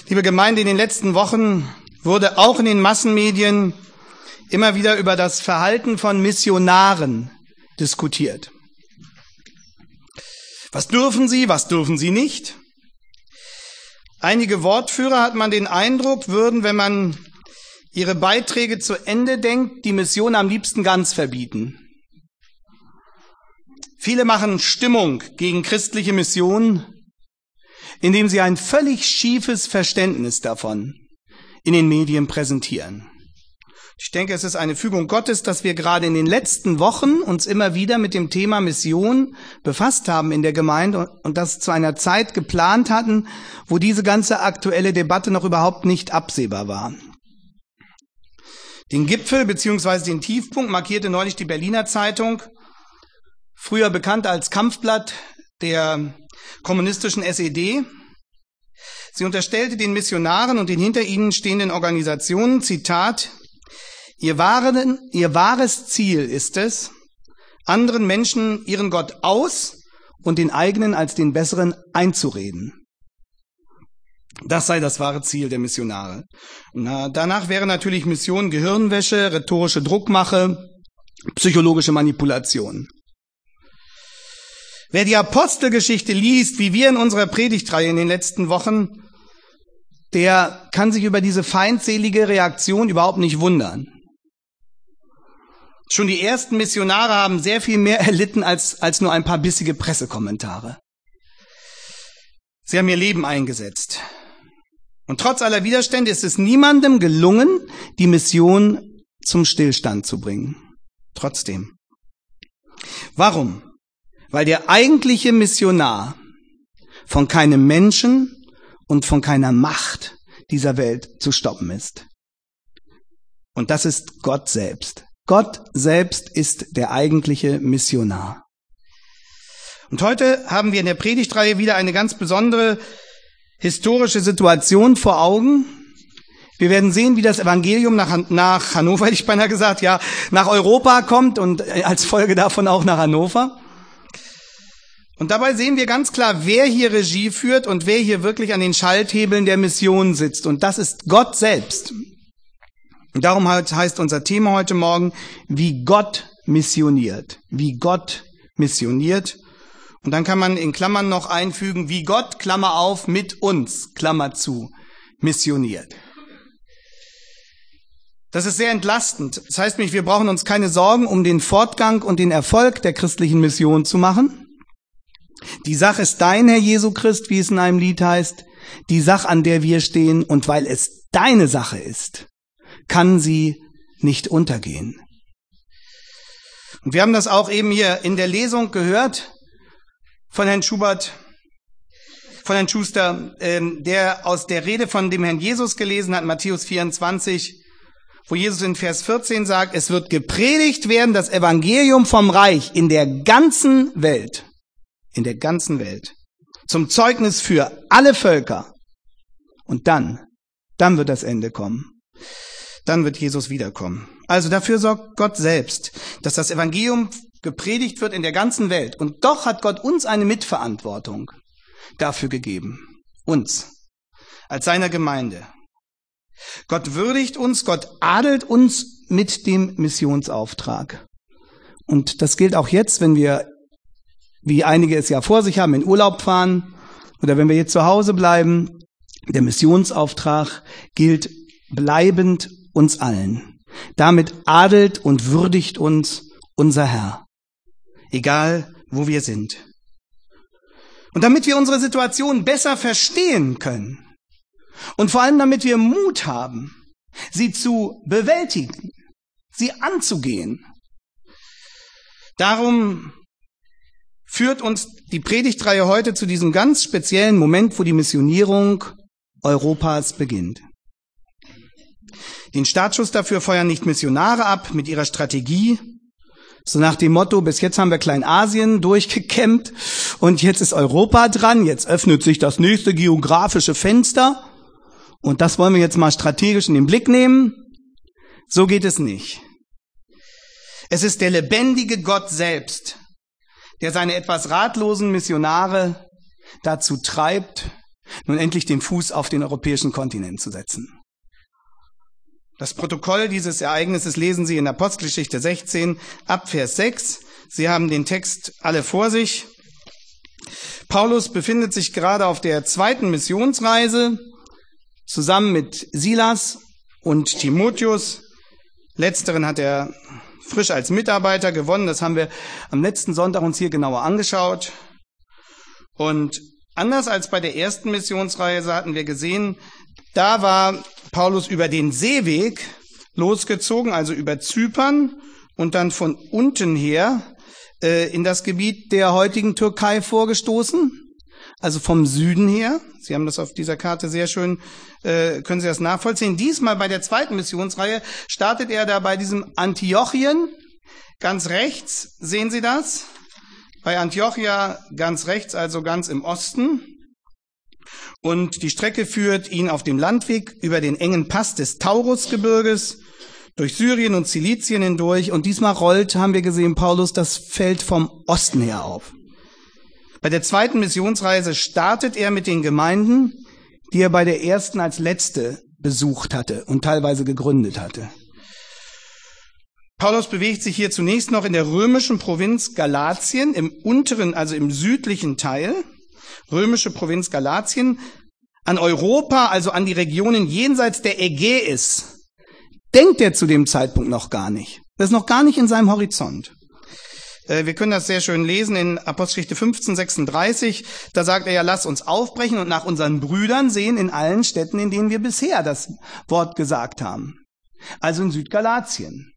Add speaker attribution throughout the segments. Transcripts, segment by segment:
Speaker 1: Liebe Gemeinde, in den letzten Wochen wurde auch in den Massenmedien immer wieder über das Verhalten von Missionaren diskutiert. Was dürfen sie nicht? Einige Wortführer, hat man den Eindruck, würden, wenn man ihre Beiträge zu Ende denkt, die Mission am liebsten ganz verbieten. Viele machen Stimmung gegen christliche Mission, indem sie ein völlig schiefes Verständnis davon in den Medien präsentieren. Ich denke, es ist eine Fügung Gottes, dass wir gerade in den letzten Wochen uns immer wieder mit dem Thema Mission befasst haben in der Gemeinde und das zu einer Zeit geplant hatten, wo diese ganze aktuelle Debatte noch überhaupt nicht absehbar war. Den Gipfel bzw. den Tiefpunkt markierte neulich die Berliner Zeitung, früher bekannt als Kampfblatt der kommunistischen SED. Sie unterstellte den Missionaren und den hinter ihnen stehenden Organisationen, Zitat, Ihr wahres Ziel ist es, anderen Menschen ihren Gott aus und den eigenen als den besseren einzureden. Das sei das wahre Ziel der Missionare. Danach wäre natürlich Mission Gehirnwäsche, rhetorische Druckmache, psychologische Manipulation. Wer die Apostelgeschichte liest, wie wir in unserer Predigtreihe in den letzten Wochen, der kann sich über diese feindselige Reaktion überhaupt nicht wundern. Schon die ersten Missionare haben sehr viel mehr erlitten als nur ein paar bissige Pressekommentare. Sie haben ihr Leben eingesetzt. Und trotz aller Widerstände ist es niemandem gelungen, die Mission zum Stillstand zu bringen. Trotzdem. Warum? Weil der eigentliche Missionar von keinem Menschen und von keiner Macht dieser Welt zu stoppen ist. Und das ist Gott selbst. Gott selbst ist der eigentliche Missionar. Und heute haben wir in der Predigtreihe wieder eine ganz besondere historische Situation vor Augen. Wir werden sehen, wie das Evangelium nach Hannover, hätte ich beinahe gesagt, ja, nach Europa kommt und als Folge davon auch nach Hannover. Und dabei sehen wir ganz klar, wer hier Regie führt und wer hier wirklich an den Schalthebeln der Mission sitzt. Und das ist Gott selbst. Und darum heißt unser Thema heute Morgen, wie Gott missioniert. Wie Gott missioniert. Und dann kann man in Klammern noch einfügen, wie Gott, Klammer auf, mit uns, Klammer zu, missioniert. Das ist sehr entlastend. Das heißt nämlich, wir brauchen uns keine Sorgen um den Fortgang und den Erfolg der christlichen Mission zu machen. Die Sache ist dein, Herr Jesu Christ, wie es in einem Lied heißt, die Sache, an der wir stehen, und weil es deine Sache ist, kann sie nicht untergehen. Und wir haben das auch eben hier in der Lesung gehört von Herrn Schuster, der aus der Rede von dem Herrn Jesus gelesen hat, Matthäus 24, wo Jesus in Vers 14 sagt, es wird gepredigt werden, das Evangelium vom Reich in der ganzen Welt, zum Zeugnis für alle Völker. Und dann wird das Ende kommen. Dann wird Jesus wiederkommen. Also dafür sorgt Gott selbst, dass das Evangelium gepredigt wird in der ganzen Welt. Und doch hat Gott uns eine Mitverantwortung dafür gegeben. Uns. Als seiner Gemeinde. Gott würdigt uns, Gott adelt uns mit dem Missionsauftrag. Und das gilt auch jetzt, wenn wir, wie einige es ja vor sich haben, in Urlaub fahren oder wenn wir jetzt zu Hause bleiben. Der Missionsauftrag gilt bleibend uns allen. Damit adelt und würdigt uns unser Herr. Egal, wo wir sind. Und damit wir unsere Situation besser verstehen können und vor allem damit wir Mut haben, sie zu bewältigen, sie anzugehen. Darum führt uns die Predigtreihe heute zu diesem ganz speziellen Moment, wo die Missionierung Europas beginnt. Den Startschuss dafür feuern nicht Missionare ab mit ihrer Strategie, so nach dem Motto, bis jetzt haben wir Kleinasien durchgekämmt und jetzt ist Europa dran, jetzt öffnet sich das nächste geografische Fenster und das wollen wir jetzt mal strategisch in den Blick nehmen. So geht es nicht. Es ist der lebendige Gott selbst, der seine etwas ratlosen Missionare dazu treibt, nun endlich den Fuß auf den europäischen Kontinent zu setzen. Das Protokoll dieses Ereignisses lesen Sie in Apostelgeschichte 16 ab Vers 6. Sie haben den Text alle vor sich. Paulus befindet sich gerade auf der zweiten Missionsreise zusammen mit Silas und Timotheus. Letzteren hat er frisch als Mitarbeiter gewonnen. Das haben wir am letzten Sonntag uns hier genauer angeschaut. Und anders als bei der ersten Missionsreise hatten wir gesehen, da war Paulus über den Seeweg losgezogen, also über Zypern und dann von unten her in das Gebiet der heutigen Türkei vorgestoßen, also vom Süden her. Sie haben das auf dieser Karte sehr schön, können Sie das nachvollziehen. Diesmal bei der zweiten Missionsreihe startet er da bei diesem Antiochien, ganz rechts, sehen Sie das? Bei Antiochia ganz rechts, also ganz im Osten. Und die Strecke führt ihn auf dem Landweg über den engen Pass des Taurusgebirges, durch Syrien und Zilizien hindurch. Und diesmal rollt, haben wir gesehen, Paulus das Feld vom Osten her auf. Bei der zweiten Missionsreise startet er mit den Gemeinden, die er bei der ersten als letzte besucht hatte und teilweise gegründet hatte. Paulus bewegt sich hier zunächst noch in der römischen Provinz Galatien, im unteren, also im südlichen Teil, römische Provinz Galatien, an Europa, also an die Regionen jenseits der Ägäis, denkt er zu dem Zeitpunkt noch gar nicht. Das ist noch gar nicht in seinem Horizont. Wir können das sehr schön lesen in Apostelgeschichte 15, 36. Da sagt er ja, lass uns aufbrechen und nach unseren Brüdern sehen in allen Städten, in denen wir bisher das Wort gesagt haben. Also in Südgalatien.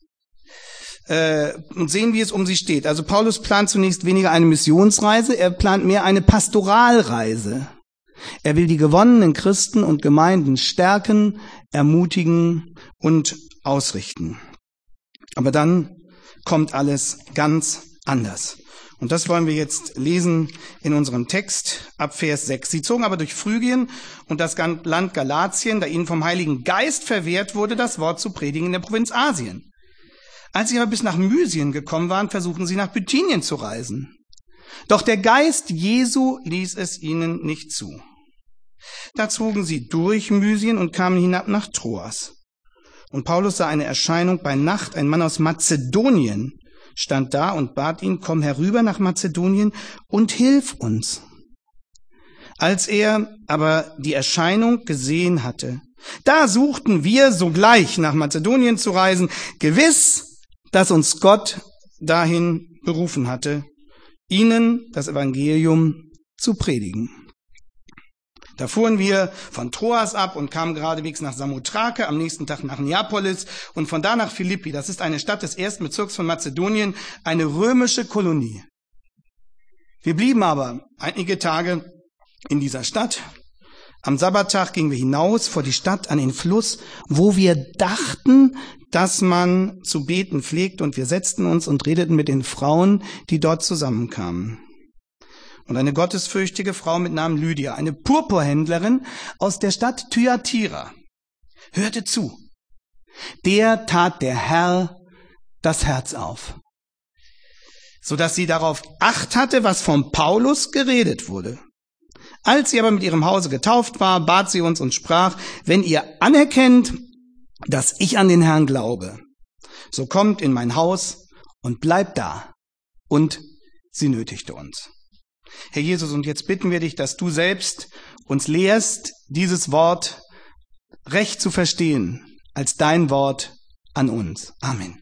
Speaker 1: Und sehen, wie es um sie steht. Also Paulus plant zunächst weniger eine Missionsreise, er plant mehr eine Pastoralreise. Er will die gewonnenen Christen und Gemeinden stärken, ermutigen und ausrichten. Aber dann kommt alles ganz anders. Und das wollen wir jetzt lesen in unserem Text ab Vers 6. Sie zogen aber durch Phrygien und das Land Galatien, da ihnen vom Heiligen Geist verwehrt wurde, das Wort zu predigen in der Provinz Asien. Als sie aber bis nach Mysien gekommen waren, versuchten sie nach Bithynien zu reisen. Doch der Geist Jesu ließ es ihnen nicht zu. Da zogen sie durch Mysien und kamen hinab nach Troas. Und Paulus sah eine Erscheinung bei Nacht. Ein Mann aus Mazedonien stand da und bat ihn, komm herüber nach Mazedonien und hilf uns. Als er aber die Erscheinung gesehen hatte, da suchten wir sogleich nach Mazedonien zu reisen, gewiss, dass uns Gott dahin berufen hatte, ihnen das Evangelium zu predigen. Da fuhren wir von Troas ab und kamen geradewegs nach Samothrake, am nächsten Tag nach Neapolis und von da nach Philippi. Das ist eine Stadt des ersten Bezirks von Mazedonien, eine römische Kolonie. Wir blieben aber einige Tage in dieser Stadt. Am Sabbattag gingen wir hinaus vor die Stadt an den Fluss, wo wir dachten, dass man zu beten pflegt, und wir setzten uns und redeten mit den Frauen, die dort zusammenkamen. Und eine gottesfürchtige Frau mit Namen Lydia, eine Purpurhändlerin aus der Stadt Thyatira, hörte zu. Der tat der Herr das Herz auf, sodass sie darauf Acht hatte, was von Paulus geredet wurde. Als sie aber mit ihrem Hause getauft war, bat sie uns und sprach, wenn ihr anerkennt, dass ich an den Herrn glaube, so kommt in mein Haus und bleibt da. Und sie nötigte uns. Herr Jesus, und jetzt bitten wir dich, dass du selbst uns lehrst, dieses Wort recht zu verstehen, als dein Wort an uns. Amen.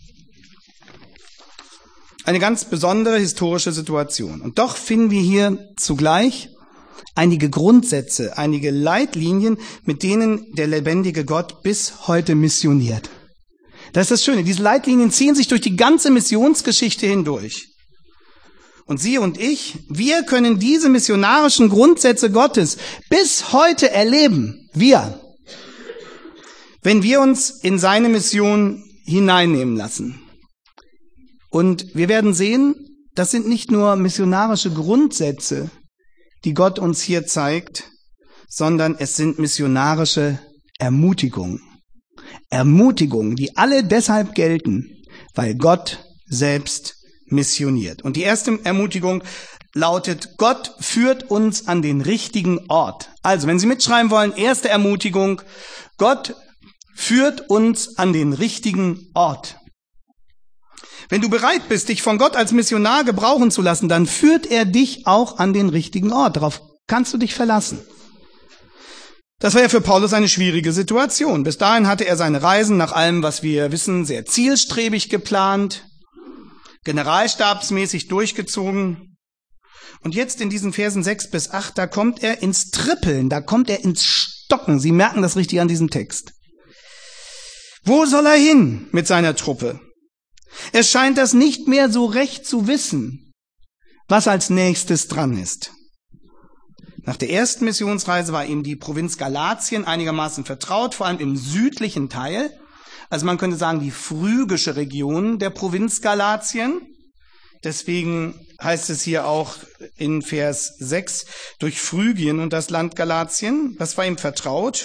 Speaker 1: Eine ganz besondere historische Situation. Und doch finden wir hier zugleich einige Grundsätze, einige Leitlinien, mit denen der lebendige Gott bis heute missioniert. Das ist das Schöne. Diese Leitlinien ziehen sich durch die ganze Missionsgeschichte hindurch. Und Sie und ich, wir können diese missionarischen Grundsätze Gottes bis heute erleben. Wir. Wenn wir uns in seine Mission hineinnehmen lassen. Und wir werden sehen, das sind nicht nur missionarische Grundsätze, die Gott uns hier zeigt, sondern es sind missionarische Ermutigungen. Ermutigungen, die alle deshalb gelten, weil Gott selbst missioniert. Und die erste Ermutigung lautet, Gott führt uns an den richtigen Ort. Also, wenn Sie mitschreiben wollen, erste Ermutigung, Gott führt uns an den richtigen Ort. Wenn du bereit bist, dich von Gott als Missionar gebrauchen zu lassen, dann führt er dich auch an den richtigen Ort. Darauf kannst du dich verlassen. Das war ja für Paulus eine schwierige Situation. Bis dahin hatte er seine Reisen nach allem, was wir wissen, sehr zielstrebig geplant, generalstabsmäßig durchgezogen. Und jetzt in diesen Versen 6 bis 8, da kommt er ins Trippeln, da kommt er ins Stocken. Sie merken das richtig an diesem Text. Wo soll er hin mit seiner Truppe? Er scheint das nicht mehr so recht zu wissen, was als nächstes dran ist. Nach der ersten Missionsreise war ihm die Provinz Galatien einigermaßen vertraut, vor allem im südlichen Teil. Also man könnte sagen, die phrygische Region der Provinz Galatien. Deswegen heißt es hier auch in Vers 6, durch Phrygien und das Land Galatien. Das war ihm vertraut.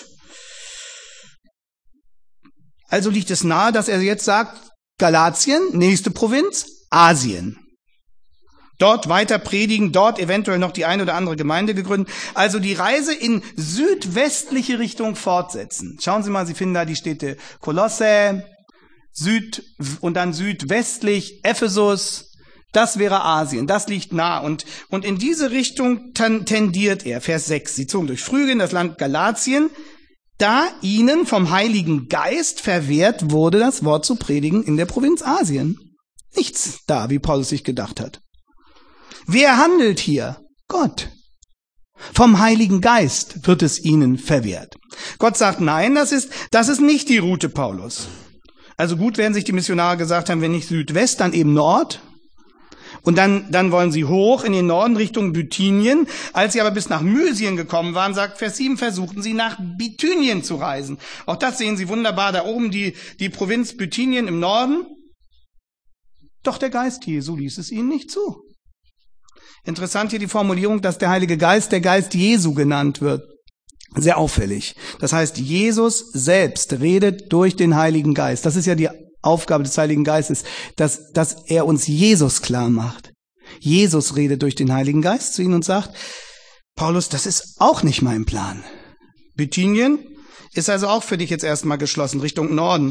Speaker 1: Also liegt es nahe, dass er jetzt sagt, Galatien, nächste Provinz, Asien. Dort weiter predigen, dort eventuell noch die eine oder andere Gemeinde gegründet. Also die Reise in südwestliche Richtung fortsetzen. Schauen Sie mal, Sie finden da die Städte Kolosse, und dann südwestlich Ephesus. Das wäre Asien, das liegt nah. Und in diese Richtung tendiert er. Vers 6, sie zogen durch Phrygien, das Land Galatien, da ihnen vom Heiligen Geist verwehrt wurde, das Wort zu predigen in der Provinz Asien. Nichts da, wie Paulus sich gedacht hat. Wer handelt hier? Gott. Vom Heiligen Geist wird es ihnen verwehrt. Gott sagt, nein, das ist nicht die Route Paulus. Also gut werden sich die Missionare gesagt haben, wenn nicht Südwest, dann eben Nord. Und dann wollen sie hoch in den Norden Richtung Bithynien. Als sie aber bis nach Mysien gekommen waren, sagt Vers 7, versuchten sie nach Bithynien zu reisen. Auch das sehen Sie wunderbar, da oben die Provinz Bithynien im Norden. Doch der Geist Jesu ließ es ihnen nicht zu. Interessant hier die Formulierung, dass der Heilige Geist der Geist Jesu genannt wird. Sehr auffällig. Das heißt, Jesus selbst redet durch den Heiligen Geist. Das ist ja die Aufgabe des Heiligen Geistes, dass er uns Jesus klar macht. Jesus redet durch den Heiligen Geist zu ihnen und sagt, Paulus, das ist auch nicht mein Plan. Bithynien ist also auch für dich jetzt erstmal geschlossen, Richtung Norden.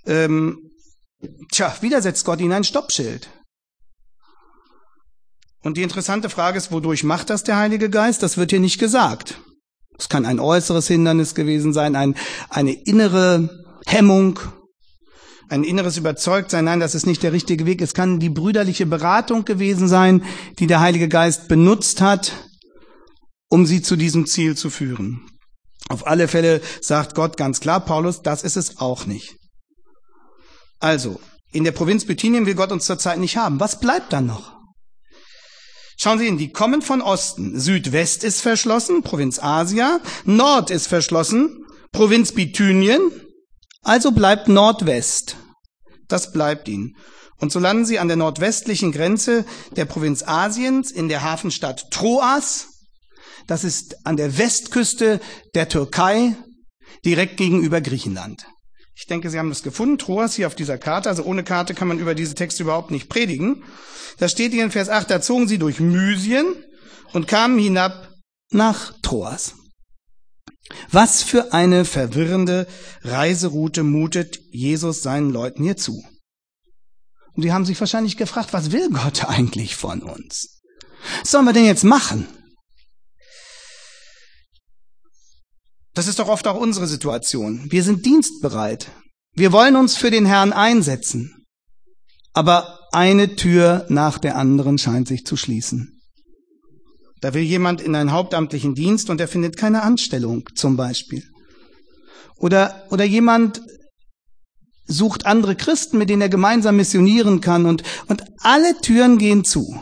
Speaker 1: Wieder setzt Gott ihnen ein Stoppschild. Und die interessante Frage ist, wodurch macht das der Heilige Geist? Das wird hier nicht gesagt. Es kann ein äußeres Hindernis gewesen sein, eine innere Hemmung, ein inneres Überzeugtsein. Nein, das ist nicht der richtige Weg. Es kann die brüderliche Beratung gewesen sein, die der Heilige Geist benutzt hat, um sie zu diesem Ziel zu führen. Auf alle Fälle sagt Gott ganz klar, Paulus, das ist es auch nicht. Also, in der Provinz Bithynien will Gott uns zurzeit nicht haben. Was bleibt dann noch? Schauen Sie hin, die kommen von Osten. Südwest ist verschlossen, Provinz Asia. Nord ist verschlossen, Provinz Bithynien. Also bleibt Nordwest. Das bleibt ihnen. Und so landen sie an der nordwestlichen Grenze der Provinz Asiens in der Hafenstadt Troas. Das ist an der Westküste der Türkei, direkt gegenüber Griechenland. Ich denke, Sie haben das gefunden, Troas hier auf dieser Karte. Also ohne Karte kann man über diese Texte überhaupt nicht predigen. Da steht hier in Vers 8, da zogen sie durch Mysien und kamen hinab nach Troas. Was für eine verwirrende Reiseroute mutet Jesus seinen Leuten hier zu? Und die haben sich wahrscheinlich gefragt, was will Gott eigentlich von uns? Was sollen wir denn jetzt machen? Das ist doch oft auch unsere Situation. Wir sind dienstbereit. Wir wollen uns für den Herrn einsetzen. Aber eine Tür nach der anderen scheint sich zu schließen. Da will jemand in einen hauptamtlichen Dienst und er findet keine Anstellung, zum Beispiel. Oder jemand sucht andere Christen, mit denen er gemeinsam missionieren kann und alle Türen gehen zu.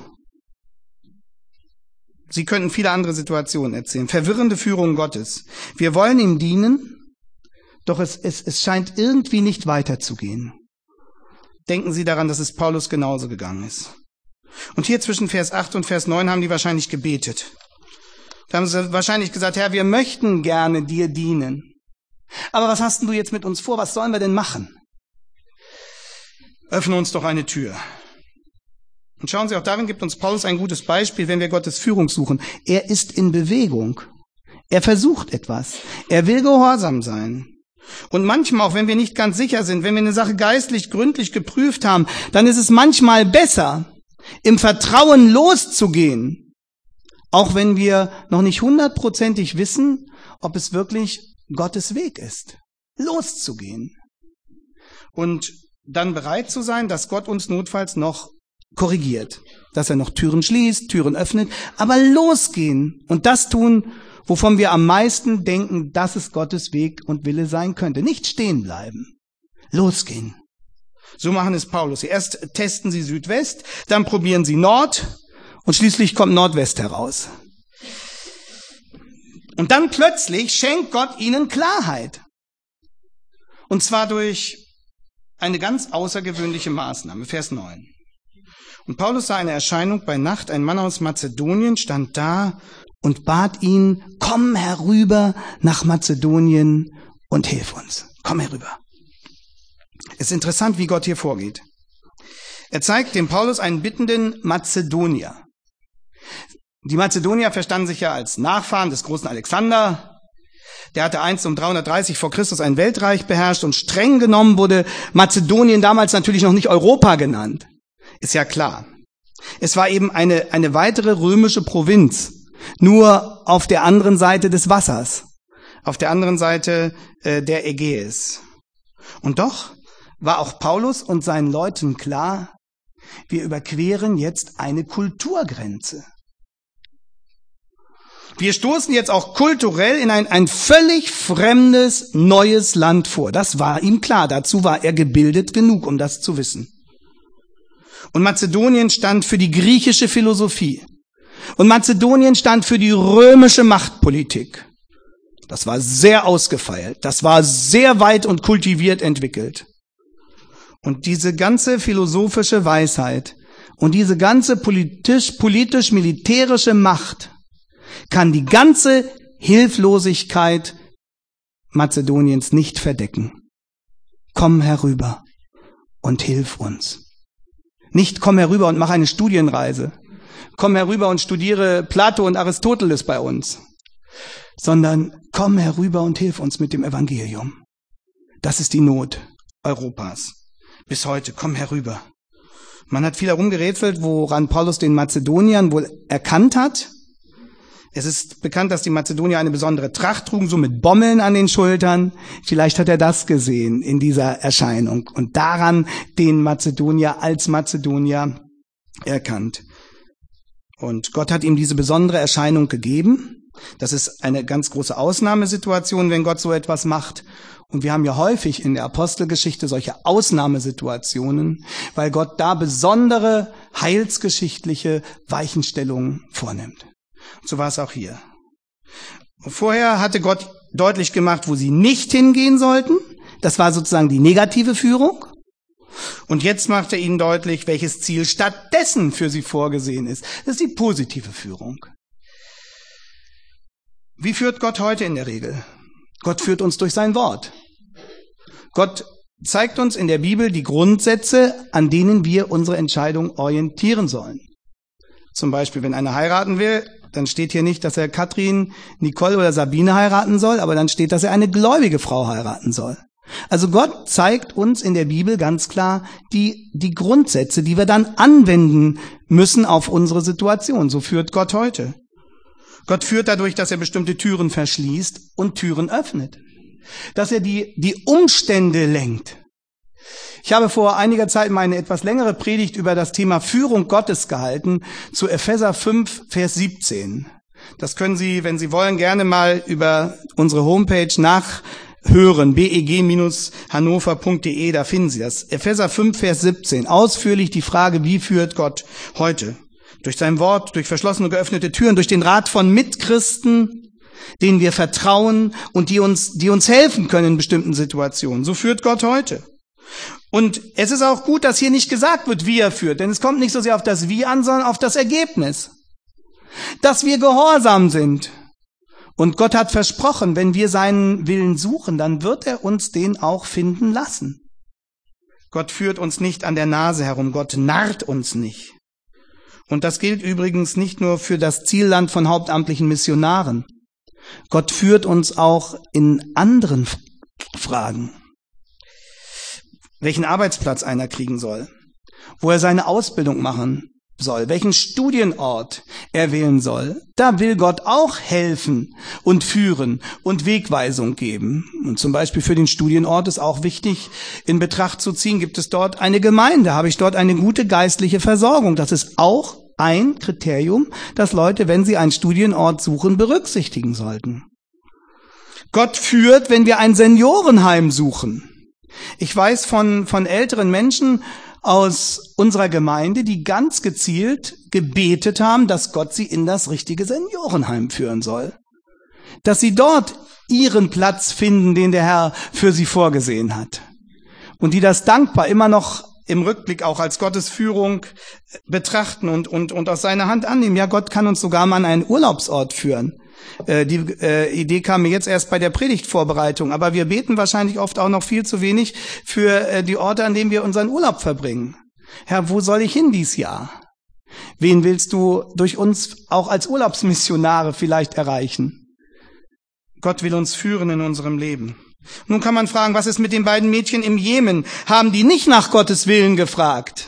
Speaker 1: Sie könnten viele andere Situationen erzählen. Verwirrende Führung Gottes. Wir wollen ihm dienen, doch es scheint irgendwie nicht weiterzugehen. Denken Sie daran, dass es Paulus genauso gegangen ist. Und hier zwischen Vers 8 und Vers 9 haben die wahrscheinlich gebetet. Da haben sie wahrscheinlich gesagt, Herr, wir möchten gerne dir dienen. Aber was hast denn du jetzt mit uns vor? Was sollen wir denn machen? Öffne uns doch eine Tür. Und schauen Sie, auch darin gibt uns Paulus ein gutes Beispiel, wenn wir Gottes Führung suchen. Er ist in Bewegung. Er versucht etwas. Er will gehorsam sein. Und manchmal, auch wenn wir nicht ganz sicher sind, wenn wir eine Sache geistlich gründlich geprüft haben, dann ist es manchmal besser, im Vertrauen loszugehen, auch wenn wir noch nicht 100%ig wissen, ob es wirklich Gottes Weg ist. Loszugehen. Und dann bereit zu sein, dass Gott uns notfalls noch korrigiert, dass er noch Türen schließt, Türen öffnet, aber losgehen und das tun, wovon wir am meisten denken, dass es Gottes Weg und Wille sein könnte. Nicht stehen bleiben. Losgehen. So machen es Paulus. Erst testen sie Südwest, dann probieren sie Nord und schließlich kommt Nordwest heraus. Und dann plötzlich schenkt Gott ihnen Klarheit. Und zwar durch eine ganz außergewöhnliche Maßnahme. Vers 9. Und Paulus sah eine Erscheinung bei Nacht. Ein Mann aus Mazedonien stand da und bat ihn, komm herüber nach Mazedonien und hilf uns. Komm herüber. Es ist interessant, wie Gott hier vorgeht. Er zeigt dem Paulus einen bittenden Mazedonier. Die Mazedonier verstanden sich ja als Nachfahren des großen Alexander. Der hatte einst um 330 vor Christus ein Weltreich beherrscht und streng genommen wurde Mazedonien damals natürlich noch nicht Europa genannt. Ist ja klar. Es war eben eine weitere römische Provinz. Nur auf der anderen Seite des Wassers, auf der anderen Seite der Ägäis. Und doch war auch Paulus und seinen Leuten klar, wir überqueren jetzt eine Kulturgrenze. Wir stoßen jetzt auch kulturell in ein völlig fremdes, neues Land vor. Das war ihm klar, dazu war er gebildet genug, um das zu wissen. Und Mazedonien stand für die griechische Philosophie. Und Mazedonien stand für die römische Machtpolitik. Das war sehr ausgefeilt, das war sehr weit und kultiviert entwickelt. Und diese ganze philosophische Weisheit und diese ganze politisch-militärische Macht kann die ganze Hilflosigkeit Mazedoniens nicht verdecken. Komm herüber und hilf uns. Nicht komm herüber und mach eine Studienreise. Komm herüber und studiere Plato und Aristoteles bei uns, sondern komm herüber und hilf uns mit dem Evangelium. Das ist die Not Europas. Bis heute, komm herüber. Man hat viel herumgerätselt, woran Paulus den Mazedoniern wohl erkannt hat. Es ist bekannt, dass die Mazedonier eine besondere Tracht trugen, so mit Bommeln an den Schultern. Vielleicht hat er das gesehen in dieser Erscheinung und daran den Mazedonier als Mazedonier erkannt. Und Gott hat ihm diese besondere Erscheinung gegeben. Das ist eine ganz große Ausnahmesituation, wenn Gott so etwas macht. Und wir haben ja häufig in der Apostelgeschichte solche Ausnahmesituationen, weil Gott da besondere heilsgeschichtliche Weichenstellungen vornimmt. Und so war es auch hier. Vorher hatte Gott deutlich gemacht, wo sie nicht hingehen sollten. Das war sozusagen die negative Führung. Und jetzt macht er ihnen deutlich, welches Ziel stattdessen für sie vorgesehen ist. Das ist die positive Führung. Wie führt Gott heute in der Regel? Gott führt uns durch sein Wort. Gott zeigt uns in der Bibel die Grundsätze, an denen wir unsere Entscheidung orientieren sollen. Zum Beispiel, wenn einer heiraten will, dann steht hier nicht, dass er Katrin, Nicole oder Sabine heiraten soll, aber dann steht, dass er eine gläubige Frau heiraten soll. Also Gott zeigt uns in der Bibel ganz klar die Grundsätze, die wir dann anwenden müssen auf unsere Situation. So führt Gott heute. Gott führt dadurch, dass er bestimmte Türen verschließt und Türen öffnet. Dass er die Umstände lenkt. Ich habe vor einiger Zeit mal eine etwas längere Predigt über das Thema Führung Gottes gehalten, zu Epheser 5, Vers 17. Das können Sie, wenn Sie wollen, gerne mal über unsere Homepage nachhören, beg-hannover.de, da finden Sie das. Epheser 5, Vers 17, ausführlich die Frage, wie führt Gott heute? Durch sein Wort, durch verschlossene und geöffnete Türen, durch den Rat von Mitchristen, denen wir vertrauen und die uns helfen können in bestimmten Situationen. So führt Gott heute. Und es ist auch gut, dass hier nicht gesagt wird, wie er führt, denn es kommt nicht so sehr auf das Wie an, sondern auf das Ergebnis. Dass wir gehorsam sind. Und Gott hat versprochen, wenn wir seinen Willen suchen, dann wird er uns den auch finden lassen. Gott führt uns nicht an der Nase herum, Gott narrt uns nicht. Und das gilt übrigens nicht nur für das Zielland von hauptamtlichen Missionaren. Gott führt uns auch in anderen Fragen. Welchen Arbeitsplatz einer kriegen soll, wo er seine Ausbildung machen soll, welchen Studienort er wählen soll, da will Gott auch helfen und führen und Wegweisung geben. Und zum Beispiel für den Studienort ist auch wichtig, in Betracht zu ziehen, gibt es dort eine Gemeinde, habe ich dort eine gute geistliche Versorgung. Das ist auch ein Kriterium, das Leute, wenn sie einen Studienort suchen, berücksichtigen sollten. Gott führt, wenn wir ein Seniorenheim suchen. Ich weiß von älteren Menschen aus unserer Gemeinde, die ganz gezielt gebetet haben, dass Gott sie in das richtige Seniorenheim führen soll. Dass sie dort ihren Platz finden, den der Herr für sie vorgesehen hat. Und die das dankbar immer noch im Rückblick auch als Gottes Führung betrachten und aus seiner Hand annehmen. Ja, Gott kann uns sogar mal an einen Urlaubsort führen. Die Idee kam mir jetzt erst bei der Predigtvorbereitung, aber wir beten wahrscheinlich oft auch noch viel zu wenig für die Orte, an denen wir unseren Urlaub verbringen. Herr, wo soll ich hin dies Jahr? Wen willst du durch uns auch als Urlaubsmissionare vielleicht erreichen? Gott will uns führen in unserem Leben. Nun kann man fragen, was ist mit den beiden Mädchen im Jemen? Haben die nicht nach Gottes Willen gefragt?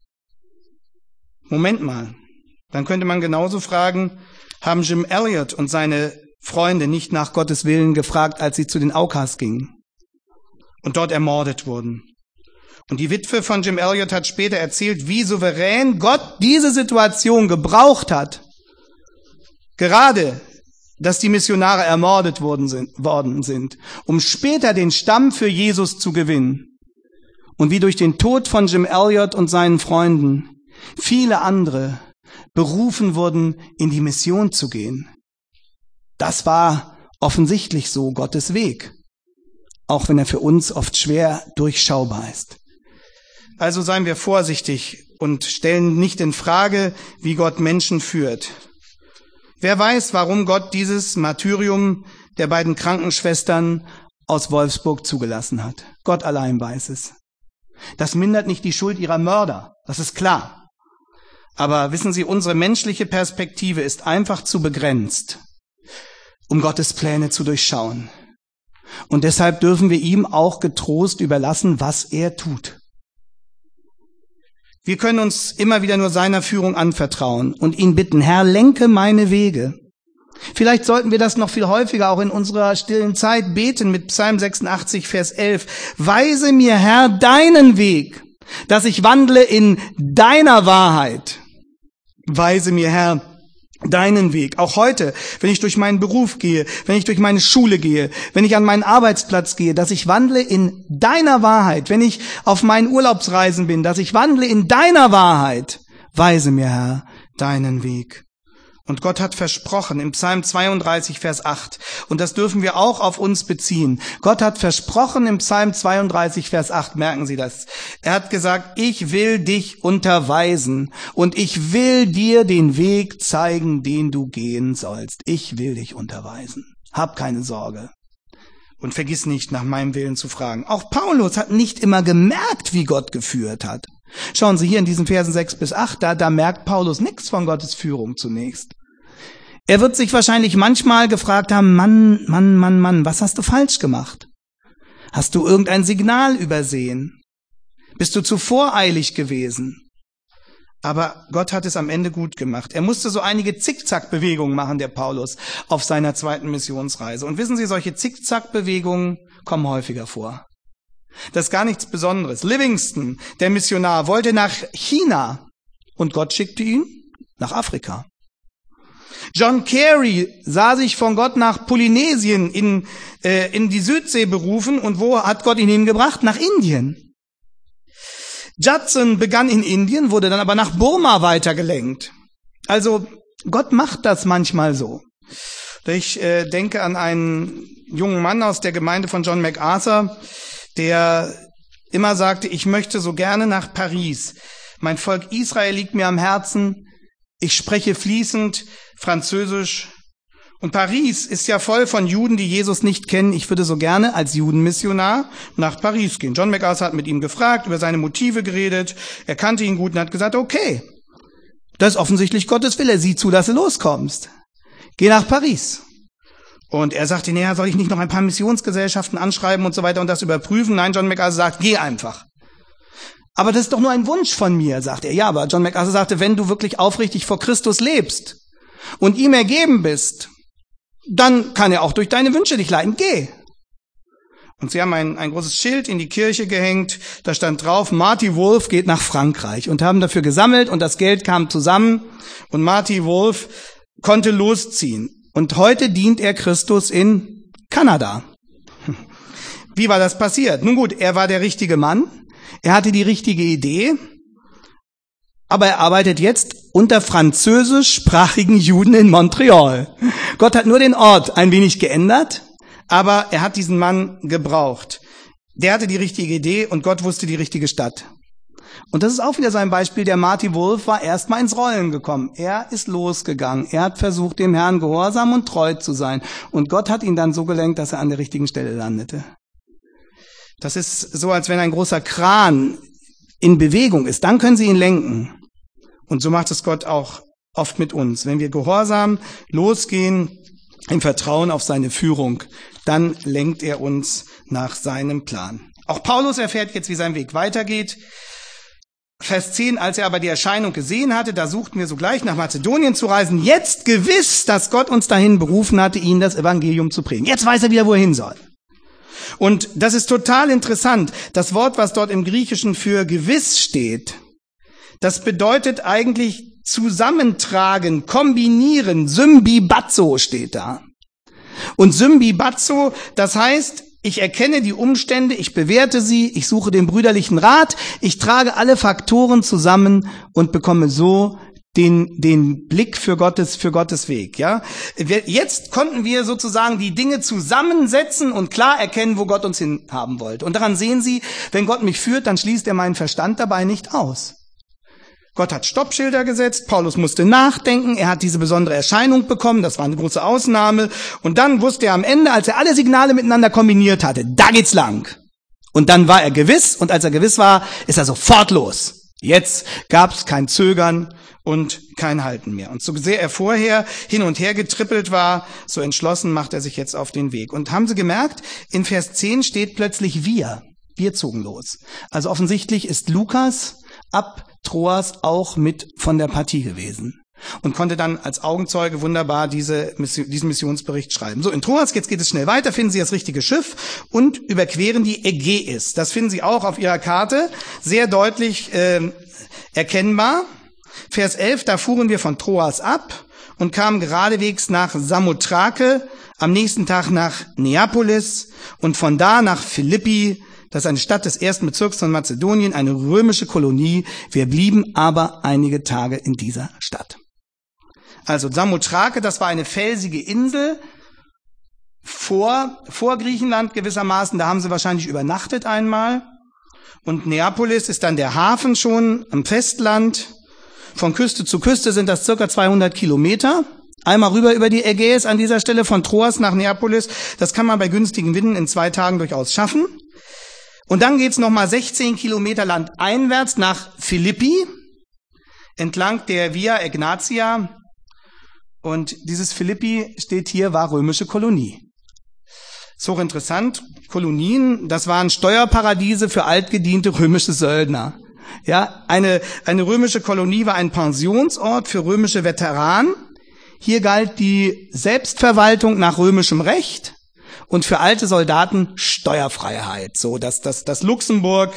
Speaker 1: Moment mal, dann könnte man genauso fragen, haben Jim Elliot und seine Freunde nicht nach Gottes Willen gefragt, als sie zu den Aucas gingen und dort ermordet wurden. Und die Witwe von Jim Elliot hat später erzählt, wie souverän Gott diese Situation gebraucht hat. Gerade, dass die Missionare ermordet worden sind, um später den Stamm für Jesus zu gewinnen. Und wie durch den Tod von Jim Elliot und seinen Freunden viele andere berufen wurden, in die Mission zu gehen. Das war offensichtlich so Gottes Weg, auch wenn er für uns oft schwer durchschaubar ist. Also seien wir vorsichtig und stellen nicht in Frage, wie Gott Menschen führt. Wer weiß, warum Gott dieses Martyrium der beiden Krankenschwestern aus Wolfsburg zugelassen hat. Gott allein weiß es. Das mindert nicht die Schuld ihrer Mörder, das ist klar. Aber wissen Sie, unsere menschliche Perspektive ist einfach zu begrenzt, um Gottes Pläne zu durchschauen. Und deshalb dürfen wir ihm auch getrost überlassen, was er tut. Wir können uns immer wieder nur seiner Führung anvertrauen und ihn bitten, Herr, lenke meine Wege. Vielleicht sollten wir das noch viel häufiger auch in unserer stillen Zeit beten mit Psalm 86, Vers 11. Weise mir, Herr, deinen Weg, dass ich wandle in deiner Wahrheit. Weise mir, Herr, deinen Weg. Auch heute, wenn ich durch meinen Beruf gehe, wenn ich durch meine Schule gehe, wenn ich an meinen Arbeitsplatz gehe, dass ich wandle in deiner Wahrheit. Wenn ich auf meinen Urlaubsreisen bin, dass ich wandle in deiner Wahrheit. Weise mir, Herr, deinen Weg. Und Gott hat versprochen im Psalm 32, Vers 8, und das dürfen wir auch auf uns beziehen. Gott hat versprochen im Psalm 32, Vers 8, merken Sie das. Er hat gesagt, ich will dich unterweisen und ich will dir den Weg zeigen, den du gehen sollst. Ich will dich unterweisen. Hab keine Sorge. Und vergiss nicht, nach meinem Willen zu fragen. Auch Paulus hat nicht immer gemerkt, wie Gott geführt hat. Schauen Sie hier in diesen Versen 6 bis 8, da merkt Paulus nichts von Gottes Führung zunächst. Er wird sich wahrscheinlich manchmal gefragt haben, Mann, was hast du falsch gemacht? Hast du irgendein Signal übersehen? Bist du zu voreilig gewesen? Aber Gott hat es am Ende gut gemacht. Er musste so einige Zickzackbewegungen machen, der Paulus, auf seiner zweiten Missionsreise. Und wissen Sie, solche Zickzackbewegungen kommen häufiger vor. Das ist gar nichts Besonderes. Livingston, der Missionar, wollte nach China und Gott schickte ihn nach Afrika. John Carey sah sich von Gott nach Polynesien in die Südsee berufen und wo hat Gott ihn hingebracht? Nach Indien. Judson begann in Indien, wurde dann aber nach Burma weitergelenkt. Also Gott macht das manchmal so. Ich denke an einen jungen Mann aus der Gemeinde von John MacArthur, der immer sagte, ich möchte so gerne nach Paris. Mein Volk Israel liegt mir am Herzen. Ich spreche fließend Französisch. Und Paris ist ja voll von Juden, die Jesus nicht kennen. Ich würde so gerne als Judenmissionar nach Paris gehen. John MacArthur hat mit ihm gefragt, über seine Motive geredet. Er kannte ihn gut und hat gesagt, okay, das ist offensichtlich Gottes Wille. Sieh zu, dass du loskommst. Geh nach Paris. Und er sagte, naja, soll ich nicht noch ein paar Missionsgesellschaften anschreiben und so weiter und das überprüfen? Nein, John MacArthur sagt, geh einfach. Aber das ist doch nur ein Wunsch von mir, sagt er. Ja, aber John MacArthur sagte, wenn du wirklich aufrichtig vor Christus lebst und ihm ergeben bist, dann kann er auch durch deine Wünsche dich leiten. Geh. Und sie haben ein großes Schild in die Kirche gehängt, da stand drauf, Marty Wolf geht nach Frankreich, und haben dafür gesammelt und das Geld kam zusammen und Marty Wolf konnte losziehen. Und heute dient er Christus in Kanada. Wie war das passiert? Nun gut, er war der richtige Mann, er hatte die richtige Idee, aber er arbeitet jetzt unter französischsprachigen Juden in Montreal. Gott hat nur den Ort ein wenig geändert, aber er hat diesen Mann gebraucht. Der hatte die richtige Idee und Gott wusste die richtige Stadt. Und das ist auch wieder so ein Beispiel, der Marty Wolf war erstmal ins Rollen gekommen. Er ist losgegangen. Er hat versucht, dem Herrn gehorsam und treu zu sein. Und Gott hat ihn dann so gelenkt, dass er an der richtigen Stelle landete. Das ist so, als wenn ein großer Kran in Bewegung ist. Dann können Sie ihn lenken. Und so macht es Gott auch oft mit uns. Wenn wir gehorsam losgehen, im Vertrauen auf seine Führung, dann lenkt er uns nach seinem Plan. Auch Paulus erfährt jetzt, wie sein Weg weitergeht. Vers 10, als er aber die Erscheinung gesehen hatte, da suchten wir sogleich nach Mazedonien zu reisen, jetzt gewiss, dass Gott uns dahin berufen hatte, ihnen das Evangelium zu predigen. Jetzt weiß er wieder, wo er hin soll. Und das ist total interessant. Das Wort, was dort im Griechischen für gewiss steht, das bedeutet eigentlich zusammentragen, kombinieren. Symbibazo steht da. Und Symbibazo, das heißt, ich erkenne die Umstände, ich bewerte sie, ich suche den brüderlichen Rat, ich trage alle Faktoren zusammen und bekomme so den Blick für Gottes Weg, ja. Jetzt konnten wir sozusagen die Dinge zusammensetzen und klar erkennen, wo Gott uns hin haben wollte. Und daran sehen Sie, wenn Gott mich führt, dann schließt er meinen Verstand dabei nicht aus. Gott hat Stoppschilder gesetzt, Paulus musste nachdenken, er hat diese besondere Erscheinung bekommen, das war eine große Ausnahme. Und dann wusste er am Ende, als er alle Signale miteinander kombiniert hatte, da geht's lang. Und dann war er gewiss, und als er gewiss war, ist er sofort los. Jetzt gab's kein Zögern und kein Halten mehr. Und so sehr er vorher hin und her getrippelt war, so entschlossen macht er sich jetzt auf den Weg. Und haben Sie gemerkt, in Vers 10 steht plötzlich wir zogen los. Also offensichtlich ist Lukas ab Troas auch mit von der Partie gewesen und konnte dann als Augenzeuge wunderbar diesen Missionsbericht schreiben. So, in Troas, jetzt geht es schnell weiter, finden Sie das richtige Schiff und überqueren die Ägäis. Das finden Sie auch auf Ihrer Karte, sehr deutlich erkennbar. Vers 11, da fuhren wir von Troas ab und kamen geradewegs nach Samothrake, am nächsten Tag nach Neapolis und von da nach Philippi. Das ist eine Stadt des ersten Bezirks von Mazedonien, eine römische Kolonie. Wir blieben aber einige Tage in dieser Stadt. Also Samothrake, das war eine felsige Insel vor Griechenland gewissermaßen. Da haben sie wahrscheinlich übernachtet einmal. Und Neapolis ist dann der Hafen schon am Festland. Von Küste zu Küste sind das circa 200 Kilometer. Einmal rüber über die Ägäis an dieser Stelle von Troas nach Neapolis. Das kann man bei günstigen Winden in 2 Tagen durchaus schaffen. Und dann geht's nochmal 16 Kilometer landeinwärts nach Philippi, entlang der Via Egnatia. Und dieses Philippi steht hier, war römische Kolonie. Ist hochinteressant. Kolonien, das waren Steuerparadiese für altgediente römische Söldner. Ja, eine römische Kolonie war ein Pensionsort für römische Veteranen. Hier galt die Selbstverwaltung nach römischem Recht. Und für alte Soldaten Steuerfreiheit, so dass das Luxemburg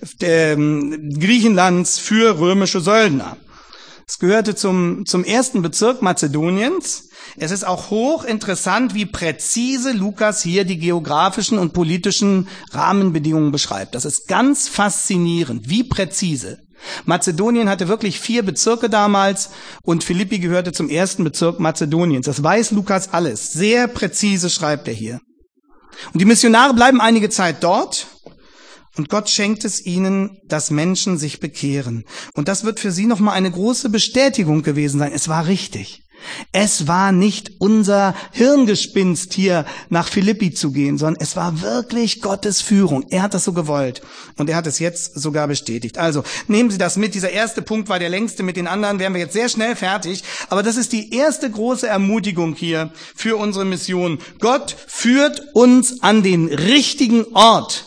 Speaker 1: Griechenlands für römische Söldner. Es gehörte zum ersten Bezirk Mazedoniens. Es ist auch hochinteressant, wie präzise Lukas hier die geografischen und politischen Rahmenbedingungen beschreibt. Das ist ganz faszinierend, wie präzise. Mazedonien hatte wirklich 4 Bezirke damals und Philippi gehörte zum ersten Bezirk Mazedoniens. Das weiß Lukas alles. Sehr präzise schreibt er hier. Und die Missionare bleiben einige Zeit dort und Gott schenkt es ihnen, dass Menschen sich bekehren. Und das wird für sie nochmal eine große Bestätigung gewesen sein. Es war richtig. Es war nicht unser Hirngespinst, hier nach Philippi zu gehen, sondern es war wirklich Gottes Führung. Er hat das so gewollt und er hat es jetzt sogar bestätigt. Also nehmen Sie das mit. Dieser erste Punkt war der längste. Mit den anderen wären wir jetzt sehr schnell fertig. Aber das ist die erste große Ermutigung hier für unsere Mission. Gott führt uns an den richtigen Ort,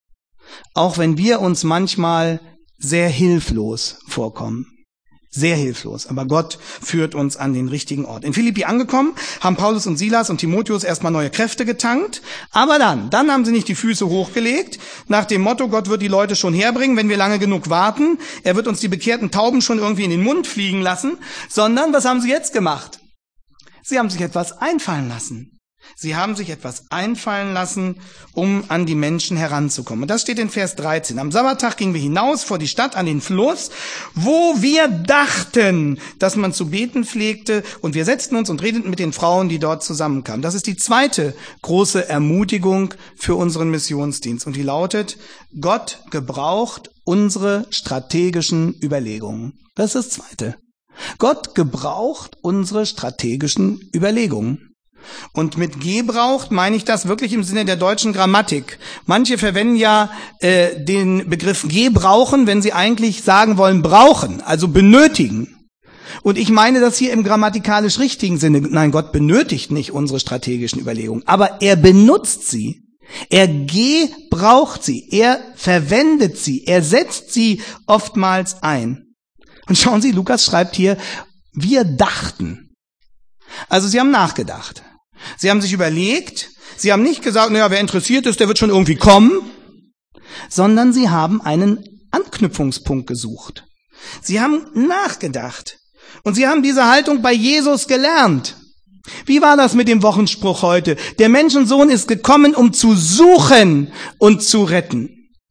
Speaker 1: auch wenn wir uns manchmal sehr hilflos vorkommen. Sehr hilflos, aber Gott führt uns an den richtigen Ort. In Philippi angekommen, haben Paulus und Silas und Timotheus erstmal neue Kräfte getankt, aber dann haben sie nicht die Füße hochgelegt, nach dem Motto, Gott wird die Leute schon herbringen, wenn wir lange genug warten, er wird uns die bekehrten Tauben schon irgendwie in den Mund fliegen lassen, sondern was haben sie jetzt gemacht? Sie haben sich etwas einfallen lassen. Sie haben sich etwas einfallen lassen, um an die Menschen heranzukommen. Und das steht in Vers 13. Am Sabbattag gingen wir hinaus vor die Stadt an den Fluss, wo wir dachten, dass man zu beten pflegte. Und wir setzten uns und redeten mit den Frauen, die dort zusammenkamen. Das ist die zweite große Ermutigung für unseren Missionsdienst. Und die lautet, Gott gebraucht unsere strategischen Überlegungen. Das ist das Zweite. Gott gebraucht unsere strategischen Überlegungen. Und mit gebraucht meine ich das wirklich im Sinne der deutschen Grammatik. Manche verwenden ja den Begriff gebrauchen, wenn sie eigentlich sagen wollen brauchen, also benötigen. Und ich meine das hier im grammatikalisch richtigen Sinne. Nein, Gott benötigt nicht unsere strategischen Überlegungen, aber er benutzt sie. Er gebraucht sie, er verwendet sie, er setzt sie oftmals ein. Und schauen Sie, Lukas schreibt hier, wir dachten. Also sie haben nachgedacht. Sie haben sich überlegt, sie haben nicht gesagt, naja, wer interessiert ist, der wird schon irgendwie kommen, sondern sie haben einen Anknüpfungspunkt gesucht. Sie haben nachgedacht und sie haben diese Haltung bei Jesus gelernt. Wie war das mit dem Wochenspruch heute? Der Menschensohn ist gekommen, um zu suchen und zu retten.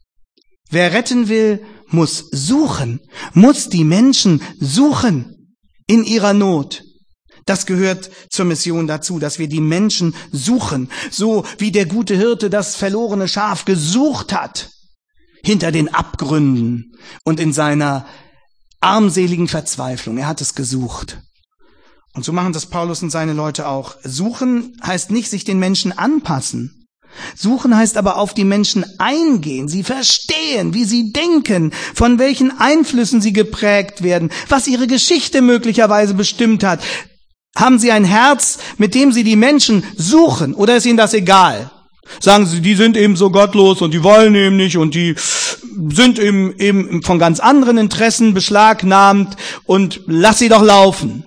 Speaker 1: Wer retten will, muss suchen, muss die Menschen suchen in ihrer Not. Das gehört zur Mission dazu, dass wir die Menschen suchen, so wie der gute Hirte das verlorene Schaf gesucht hat, hinter den Abgründen und in seiner armseligen Verzweiflung. Er hat es gesucht. Und so machen das Paulus und seine Leute auch. Suchen heißt nicht sich den Menschen anpassen. Suchen heißt aber auf die Menschen eingehen, sie verstehen, wie sie denken, von welchen Einflüssen sie geprägt werden, was ihre Geschichte möglicherweise bestimmt hat. Haben Sie ein Herz, mit dem Sie die Menschen suchen, oder ist Ihnen das egal? Sagen Sie, die sind eben so gottlos und die wollen eben nicht und die sind eben von ganz anderen Interessen beschlagnahmt und lass sie doch laufen.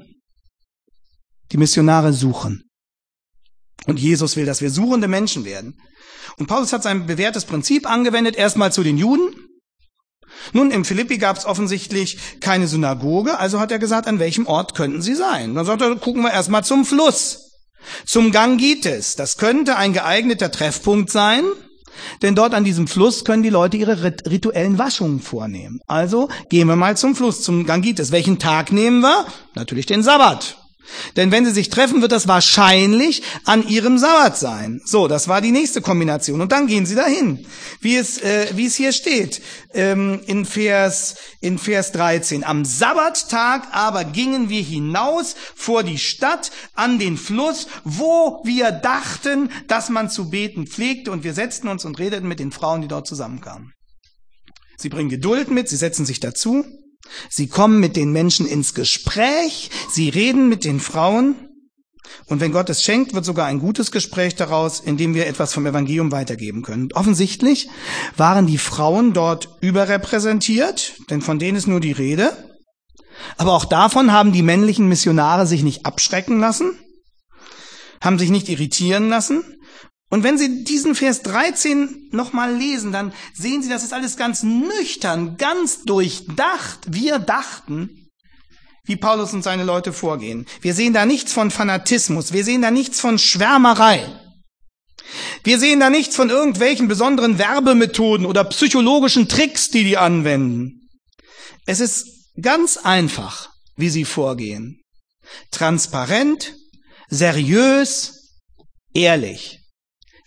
Speaker 1: Die Missionare suchen. Und Jesus will, dass wir suchende Menschen werden. Und Paulus hat sein bewährtes Prinzip angewendet, erstmal zu den Juden. Nun, in Philippi gab es offensichtlich keine Synagoge, also hat er gesagt, an welchem Ort könnten sie sein? Dann sagt er, gucken wir erstmal zum Fluss, zum Gangites. Das könnte ein geeigneter Treffpunkt sein, denn dort an diesem Fluss können die Leute ihre rituellen Waschungen vornehmen. Also gehen wir mal zum Fluss, zum Gangites. Welchen Tag nehmen wir? Natürlich den Sabbat. Denn wenn sie sich treffen, wird das wahrscheinlich an ihrem Sabbat sein. So, das war die nächste Kombination. Und dann gehen sie dahin, wie es hier steht, in Vers 13. Am Sabbattag aber gingen wir hinaus vor die Stadt an den Fluss, wo wir dachten, dass man zu beten pflegte. Und wir setzten uns und redeten mit den Frauen, die dort zusammenkamen. Sie bringen Geduld mit, sie setzen sich dazu. Sie kommen mit den Menschen ins Gespräch, sie reden mit den Frauen und wenn Gott es schenkt, wird sogar ein gutes Gespräch daraus, in dem wir etwas vom Evangelium weitergeben können. Und offensichtlich waren die Frauen dort überrepräsentiert, denn von denen ist nur die Rede. Aber auch davon haben die männlichen Missionare sich nicht abschrecken lassen, haben sich nicht irritieren lassen. Und wenn Sie diesen Vers 13 nochmal lesen, dann sehen Sie, das ist alles ganz nüchtern, ganz durchdacht. Wir dachten, wie Paulus und seine Leute vorgehen. Wir sehen da nichts von Fanatismus, wir sehen da nichts von Schwärmerei. Wir sehen da nichts von irgendwelchen besonderen Werbemethoden oder psychologischen Tricks, die anwenden. Es ist ganz einfach, wie sie vorgehen. Transparent, seriös, ehrlich.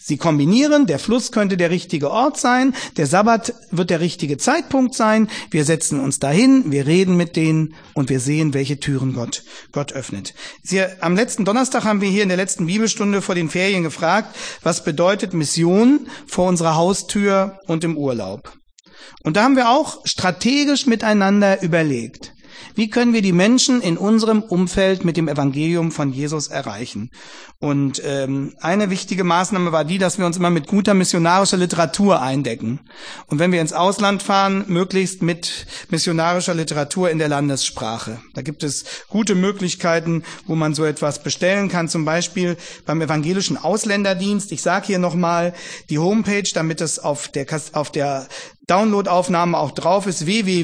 Speaker 1: Sie kombinieren, der Fluss könnte der richtige Ort sein, der Sabbat wird der richtige Zeitpunkt sein, wir setzen uns dahin, wir reden mit denen und wir sehen, welche Türen Gott öffnet. Am letzten Donnerstag haben wir hier in der letzten Bibelstunde vor den Ferien gefragt, was bedeutet Mission vor unserer Haustür und im Urlaub. Und da haben wir auch strategisch miteinander überlegt, wie können wir die Menschen in unserem Umfeld mit dem Evangelium von Jesus erreichen? Und eine wichtige Maßnahme war die, dass wir uns immer mit guter missionarischer Literatur eindecken. Und wenn wir ins Ausland fahren, möglichst mit missionarischer Literatur in der Landessprache. Da gibt es gute Möglichkeiten, wo man so etwas bestellen kann. Zum Beispiel beim Evangelischen Ausländerdienst. Ich sage hier nochmal die Homepage, damit es auf der Downloadaufnahme auch drauf ist,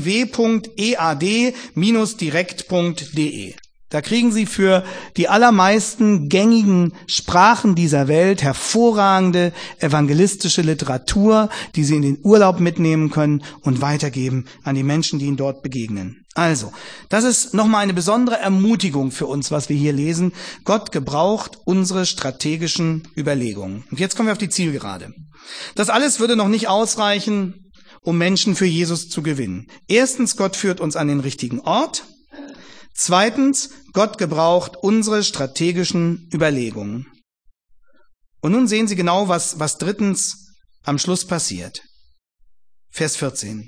Speaker 1: www.ead-direkt.de. Da kriegen Sie für die allermeisten gängigen Sprachen dieser Welt hervorragende evangelistische Literatur, die Sie in den Urlaub mitnehmen können und weitergeben an die Menschen, die Ihnen dort begegnen. Also, das ist nochmal eine besondere Ermutigung für uns, was wir hier lesen. Gott gebraucht unsere strategischen Überlegungen. Und jetzt kommen wir auf die Zielgerade. Das alles würde noch nicht ausreichen, um Menschen für Jesus zu gewinnen. Erstens, Gott führt uns an den richtigen Ort. Zweitens, Gott gebraucht unsere strategischen Überlegungen. Und nun sehen Sie genau, was drittens am Schluss passiert. Vers 14.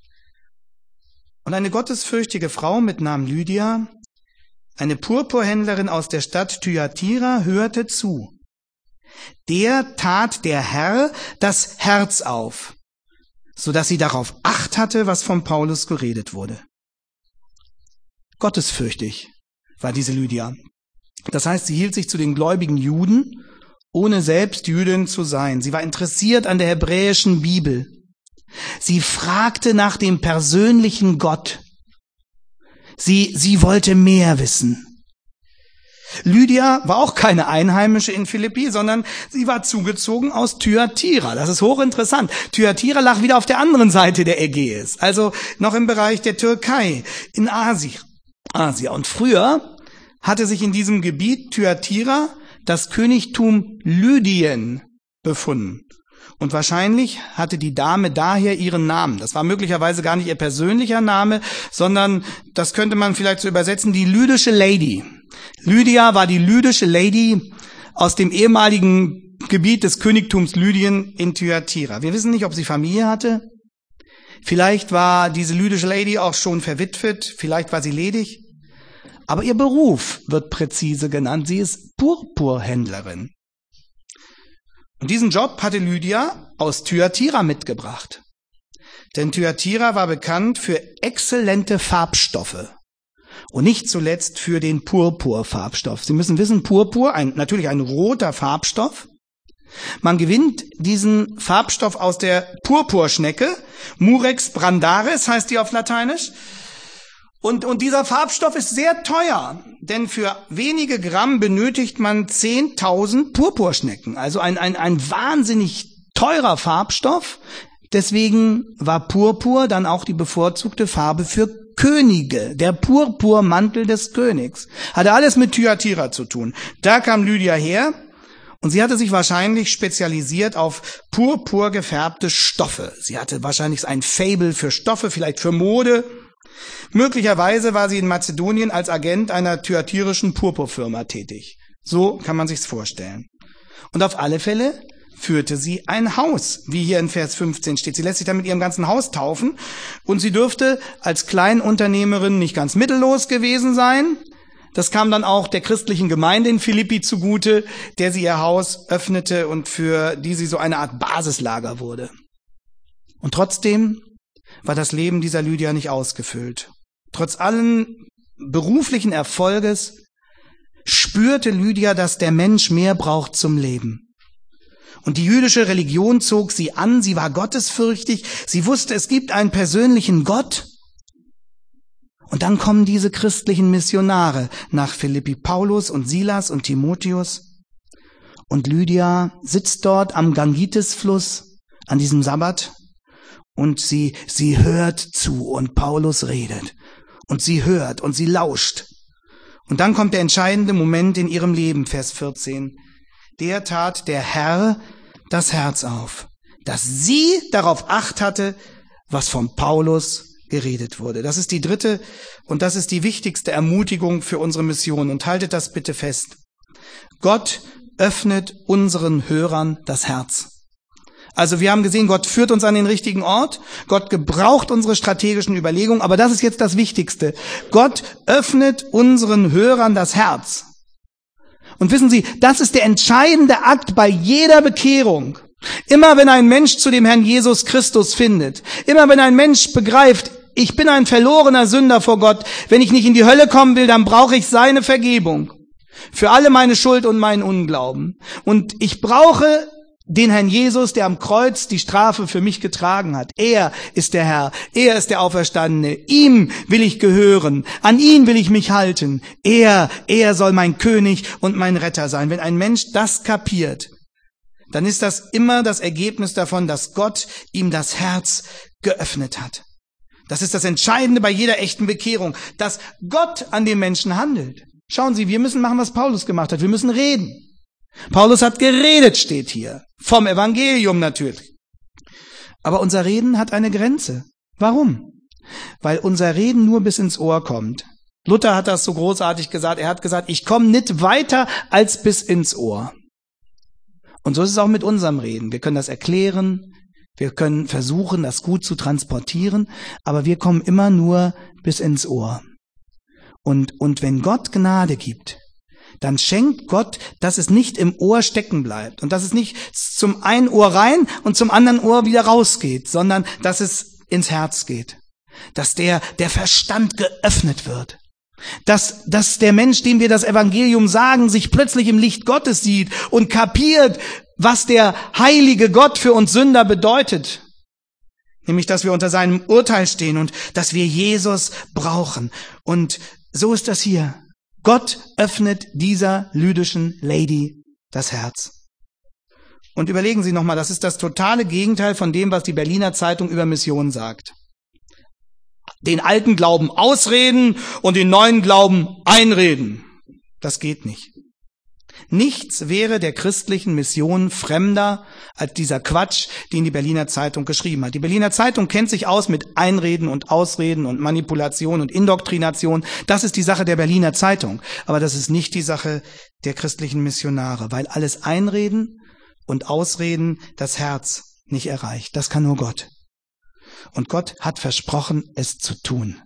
Speaker 1: Und eine gottesfürchtige Frau mit Namen Lydia, eine Purpurhändlerin aus der Stadt Thyatira, hörte zu. Der tat der Herr das Herz auf, sodass sie darauf Acht hatte, was von Paulus geredet wurde. Gottesfürchtig war diese Lydia. Das heißt, sie hielt sich zu den gläubigen Juden, ohne selbst Jüdin zu sein. Sie war interessiert an der hebräischen Bibel. Sie fragte nach dem persönlichen Gott. Sie wollte mehr wissen. Lydia war auch keine Einheimische in Philippi, sondern sie war zugezogen aus Thyatira. Das ist hochinteressant. Thyatira lag wieder auf der anderen Seite der Ägäis, also noch im Bereich der Türkei, in Asia. Und früher hatte sich in diesem Gebiet Thyatira das Königtum Lydien befunden. Und wahrscheinlich hatte die Dame daher ihren Namen. Das war möglicherweise gar nicht ihr persönlicher Name, sondern das könnte man vielleicht so übersetzen, die lydische Lady. Lydia war die lydische Lady aus dem ehemaligen Gebiet des Königtums Lydien in Thyatira. Wir wissen nicht, ob sie Familie hatte. Vielleicht war diese lydische Lady auch schon verwitwet, vielleicht war sie ledig. Aber ihr Beruf wird präzise genannt. Sie ist Purpurhändlerin. Und diesen Job hatte Lydia aus Thyatira mitgebracht. Denn Thyatira war bekannt für exzellente Farbstoffe. Und nicht zuletzt für den Purpurfarbstoff. Sie müssen wissen, Purpur, natürlich ein roter Farbstoff. Man gewinnt diesen Farbstoff aus der Purpurschnecke. Murex brandaris heißt die auf Lateinisch. Und dieser Farbstoff ist sehr teuer, denn für wenige Gramm benötigt man 10.000 Purpurschnecken. Also ein wahnsinnig teurer Farbstoff. Deswegen war Purpur dann auch die bevorzugte Farbe für Könige, der Purpurmantel des Königs. Hatte alles mit Thyatira zu tun. Da kam Lydia her und sie hatte sich wahrscheinlich spezialisiert auf purpur gefärbte Stoffe. Sie hatte wahrscheinlich ein Faible für Stoffe, vielleicht für Mode. Möglicherweise war sie in Mazedonien als Agent einer thyatirischen Purpurfirma tätig. So kann man sich's vorstellen. Und auf alle Fälle führte sie ein Haus, wie hier in Vers 15 steht. Sie lässt sich dann mit ihrem ganzen Haus taufen und sie dürfte als Kleinunternehmerin nicht ganz mittellos gewesen sein. Das kam dann auch der christlichen Gemeinde in Philippi zugute, der sie ihr Haus öffnete und für die sie so eine Art Basislager wurde. Und trotzdem war das Leben dieser Lydia nicht ausgefüllt. Trotz allen beruflichen Erfolges spürte Lydia, dass der Mensch mehr braucht zum Leben. Und die jüdische Religion zog sie an, sie war gottesfürchtig, sie wusste, es gibt einen persönlichen Gott. Und dann kommen diese christlichen Missionare nach Philippi, Paulus und Silas und Timotheus. Und Lydia sitzt dort am Gangitisfluss an diesem Sabbat und sie hört zu und Paulus redet. Und sie hört und sie lauscht. Und dann kommt der entscheidende Moment in ihrem Leben, Vers 14. Der tat der Herr das Herz auf, dass sie darauf Acht hatte, was von Paulus geredet wurde. Das ist die dritte und das ist die wichtigste Ermutigung für unsere Mission. Und haltet das bitte fest. Gott öffnet unseren Hörern das Herz. Also wir haben gesehen, Gott führt uns an den richtigen Ort. Gott gebraucht unsere strategischen Überlegungen. Aber das ist jetzt das Wichtigste. Gott öffnet unseren Hörern das Herz. Und wissen Sie, das ist der entscheidende Akt bei jeder Bekehrung. Immer wenn ein Mensch zu dem Herrn Jesus Christus findet, immer wenn ein Mensch begreift, ich bin ein verlorener Sünder vor Gott, wenn ich nicht in die Hölle kommen will, dann brauche ich seine Vergebung für alle meine Schuld und meinen Unglauben. Und ich brauche den Herrn Jesus, der am Kreuz die Strafe für mich getragen hat. Er ist der Herr, er ist der Auferstandene. Ihm will ich gehören, an ihn will ich mich halten. Er soll mein König und mein Retter sein. Wenn ein Mensch das kapiert, dann ist das immer das Ergebnis davon, dass Gott ihm das Herz geöffnet hat. Das ist das Entscheidende bei jeder echten Bekehrung, dass Gott an den Menschen handelt. Schauen Sie, wir müssen machen, was Paulus gemacht hat. Wir müssen reden. Paulus hat geredet, steht hier. Vom Evangelium natürlich. Aber unser Reden hat eine Grenze. Warum? Weil unser Reden nur bis ins Ohr kommt. Luther hat das so großartig gesagt. Er hat gesagt, ich komme nicht weiter als bis ins Ohr. Und so ist es auch mit unserem Reden. Wir können das erklären, wir können versuchen, das gut zu transportieren, aber wir kommen immer nur bis ins Ohr. Und wenn Gott Gnade gibt, dann schenkt Gott, dass es nicht im Ohr stecken bleibt und dass es nicht zum einen Ohr rein und zum anderen Ohr wieder rausgeht, sondern dass es ins Herz geht. Dass der Verstand geöffnet wird. Dass der Mensch, dem wir das Evangelium sagen, sich plötzlich im Licht Gottes sieht und kapiert, was der heilige Gott für uns Sünder bedeutet. Nämlich, dass wir unter seinem Urteil stehen und dass wir Jesus brauchen. Und so ist das hier. Gott öffnet dieser lydischen Lady das Herz. Und überlegen Sie nochmal, das ist das totale Gegenteil von dem, was die Berliner Zeitung über Mission sagt. Den alten Glauben ausreden und den neuen Glauben einreden. Das geht nicht. Nichts wäre der christlichen Mission fremder als dieser Quatsch, den die Berliner Zeitung geschrieben hat. Die Berliner Zeitung kennt sich aus mit Einreden und Ausreden und Manipulation und Indoktrination. Das ist die Sache der Berliner Zeitung. Aber das ist nicht die Sache der christlichen Missionare, weil alles Einreden und Ausreden das Herz nicht erreicht. Das kann nur Gott. Und Gott hat versprochen, es zu tun.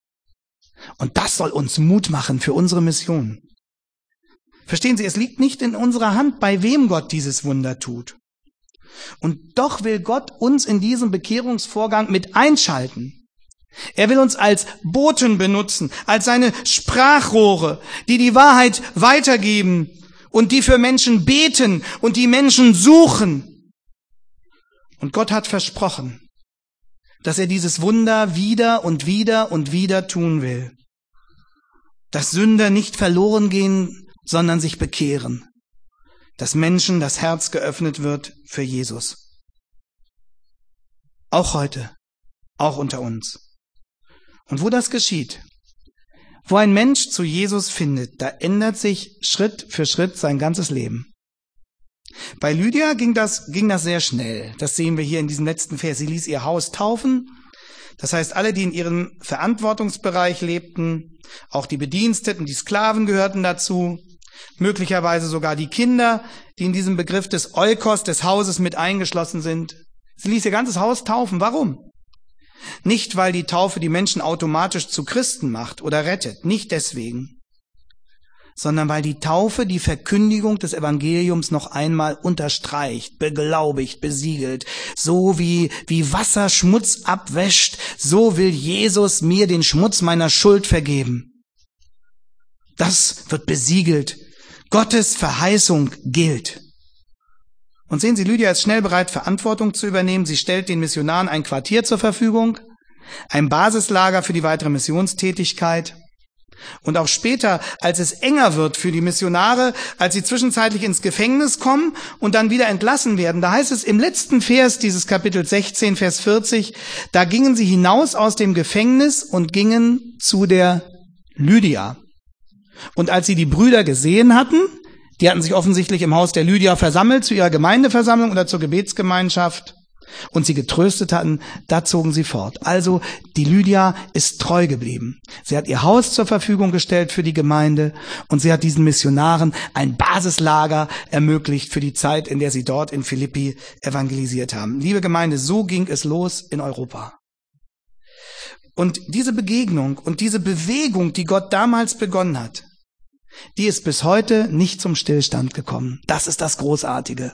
Speaker 1: Und das soll uns Mut machen für unsere Mission. Verstehen Sie, es liegt nicht in unserer Hand, bei wem Gott dieses Wunder tut. Und doch will Gott uns in diesem Bekehrungsvorgang mit einschalten. Er will uns als Boten benutzen, als seine Sprachrohre, die die Wahrheit weitergeben und die für Menschen beten und die Menschen suchen. Und Gott hat versprochen, dass er dieses Wunder wieder und wieder und wieder tun will. Dass Sünder nicht verloren gehen, sondern sich bekehren. Dass Menschen das Herz geöffnet wird für Jesus. Auch heute, auch unter uns. Und wo das geschieht, wo ein Mensch zu Jesus findet, da ändert sich Schritt für Schritt sein ganzes Leben. Bei Lydia ging das sehr schnell. Das sehen wir hier in diesem letzten Vers. Sie ließ ihr Haus taufen. Das heißt, alle, die in ihrem Verantwortungsbereich lebten, auch die Bediensteten, die Sklaven gehörten dazu, möglicherweise sogar die Kinder, die in diesem Begriff des Oikos, des Hauses mit eingeschlossen sind. Sie ließ ihr ganzes Haus taufen. Warum? Nicht, weil die Taufe die Menschen automatisch zu Christen macht oder rettet, nicht deswegen, sondern weil die Taufe die Verkündigung des Evangeliums noch einmal unterstreicht, beglaubigt, besiegelt. So wie Wasser Schmutz abwäscht, so will Jesus mir den Schmutz meiner Schuld vergeben. Das wird besiegelt. Gottes Verheißung gilt. Und sehen Sie, Lydia ist schnell bereit, Verantwortung zu übernehmen. Sie stellt den Missionaren ein Quartier zur Verfügung, ein Basislager für die weitere Missionstätigkeit. Und auch später, als es enger wird für die Missionare, als sie zwischenzeitlich ins Gefängnis kommen und dann wieder entlassen werden, da heißt es im letzten Vers dieses Kapitel 16, Vers 40, da gingen sie hinaus aus dem Gefängnis und gingen zu der Lydia. Und als sie die Brüder gesehen hatten, Die hatten sich offensichtlich im Haus der Lydia versammelt, zu ihrer Gemeindeversammlung oder zur Gebetsgemeinschaft, und sie getröstet hatten, da zogen sie fort. Also die Lydia ist treu geblieben. Sie hat ihr Haus zur Verfügung gestellt für die Gemeinde und sie hat diesen Missionaren ein Basislager ermöglicht für die Zeit, in der sie dort in Philippi evangelisiert haben. Liebe Gemeinde, so ging es los in Europa. Und diese Begegnung und diese Bewegung, die Gott damals begonnen hat, die ist bis heute nicht zum Stillstand gekommen. Das ist das Großartige.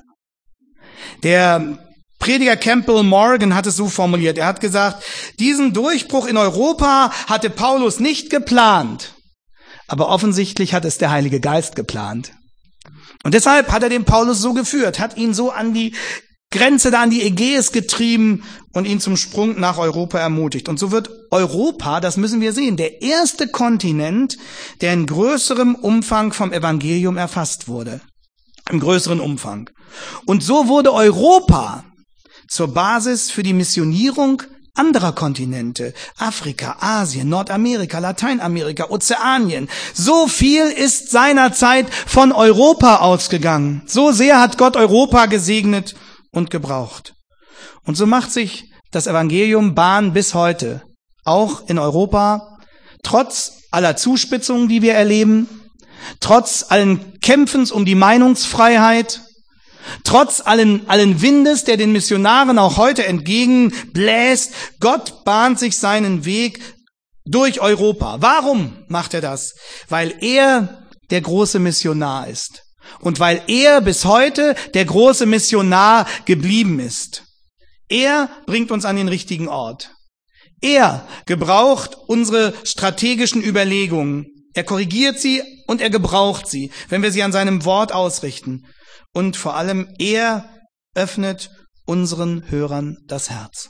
Speaker 1: Der Prediger Campbell Morgan hat es so formuliert. Er hat gesagt, diesen Durchbruch in Europa hatte Paulus nicht geplant. Aber offensichtlich hat es der Heilige Geist geplant. Und deshalb hat er den Paulus so geführt, hat ihn so an die Grenze, da an die Ägäis getrieben und ihn zum Sprung nach Europa ermutigt. Und so wird Europa, das müssen wir sehen, der erste Kontinent, der in größerem Umfang vom Evangelium erfasst wurde. Im größeren Umfang. Und so wurde Europa zur Basis für die Missionierung anderer Kontinente. Afrika, Asien, Nordamerika, Lateinamerika, Ozeanien. So viel ist seinerzeit von Europa ausgegangen. So sehr hat Gott Europa gesegnet und gebraucht. Und so macht sich das Evangelium Bahn bis heute, auch in Europa, trotz aller Zuspitzungen, die wir erleben, trotz allen Kämpfens um die Meinungsfreiheit, trotz allen Windes, der den Missionaren auch heute entgegenbläst. Gott bahnt sich seinen Weg durch Europa. Warum macht er das? Weil er der große Missionar ist. Und weil er bis heute der große Missionar geblieben ist. Er bringt uns an den richtigen Ort. Er gebraucht unsere strategischen Überlegungen. Er korrigiert sie und er gebraucht sie, wenn wir sie an seinem Wort ausrichten. Und vor allem, er öffnet unseren Hörern das Herz.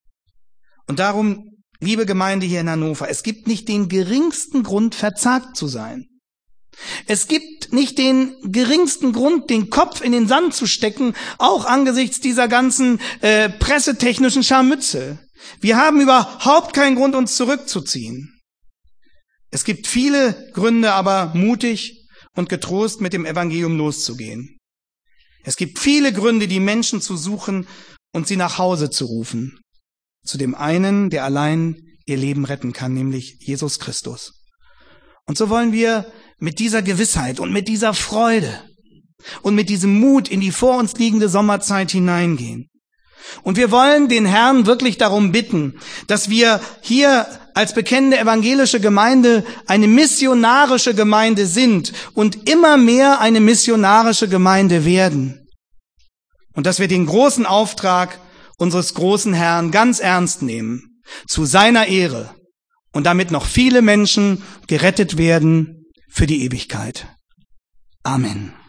Speaker 1: Und darum, liebe Gemeinde hier in Hannover, es gibt nicht den geringsten Grund, verzagt zu sein. Es gibt nicht den geringsten Grund, den Kopf in den Sand zu stecken, auch angesichts dieser ganzen pressetechnischen Scharmützel. Wir haben überhaupt keinen Grund, uns zurückzuziehen. Es gibt viele Gründe, aber mutig und getrost mit dem Evangelium loszugehen. Es gibt viele Gründe, die Menschen zu suchen und sie nach Hause zu rufen. Zu dem einen, der allein ihr Leben retten kann, nämlich Jesus Christus. Und so wollen wir mit dieser Gewissheit und mit dieser Freude und mit diesem Mut in die vor uns liegende Sommerzeit hineingehen. Und wir wollen den Herrn wirklich darum bitten, dass wir hier als bekennende evangelische Gemeinde eine missionarische Gemeinde sind und immer mehr eine missionarische Gemeinde werden. Und dass wir den großen Auftrag unseres großen Herrn ganz ernst nehmen, zu seiner Ehre, und damit noch viele Menschen gerettet werden für die Ewigkeit. Amen.